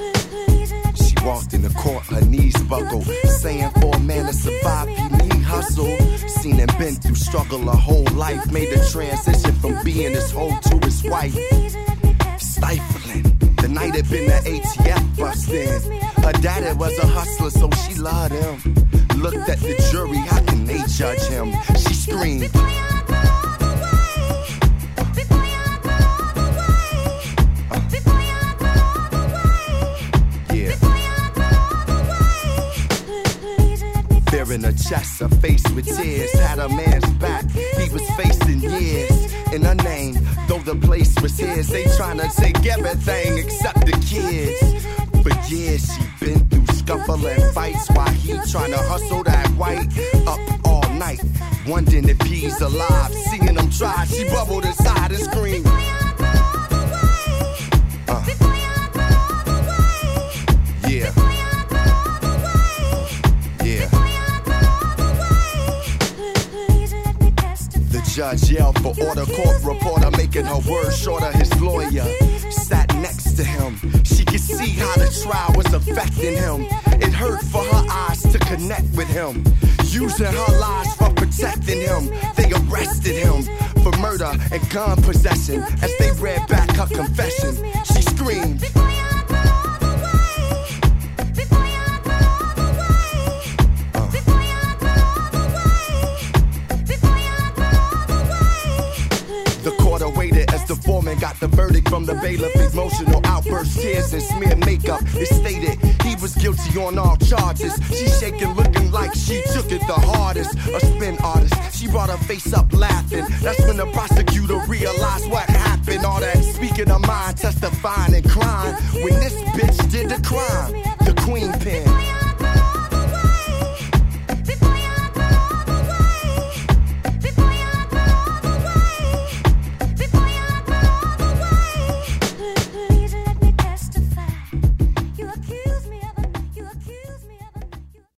She walked in the court, her knees buckled, saying for a man to survive, he need hustle. Seen and been through struggle her whole life, made the transition from being his hoe to his wife. Stifling. The night had been the ATF bustin'. Her daddy was a hustler, so she loved him. Looked at the jury, how can they judge him? She screamed. In her chest, her face with tears, had a man's back, he was facing years. In her name, though the place was his, they tryna take everything except the kids. For years she been through scuffling fights, while he tryna hustle that white. Up all night, wondering if he's alive. Seeing him try, she bubbled inside and screamed. Yeah. Judge yelled for order, court reporter making her words shorter. His lawyer sat next to him. She could see how the trial was affecting him. It hurt for her eyes to connect with him. Using her lies for protecting him. They arrested him for murder and gun possession. As they read back her confession, she screamed. The foreman got the verdict from the bailiff. Emotional outbursts, tears, and smear makeup. It stated he was guilty on all charges. She shaking, looking like she took it the hardest. A spin artist, she brought her face up laughing. That's when the prosecutor realized what happened. All that speaking her mind, testifying and crying when this bitch did the crime.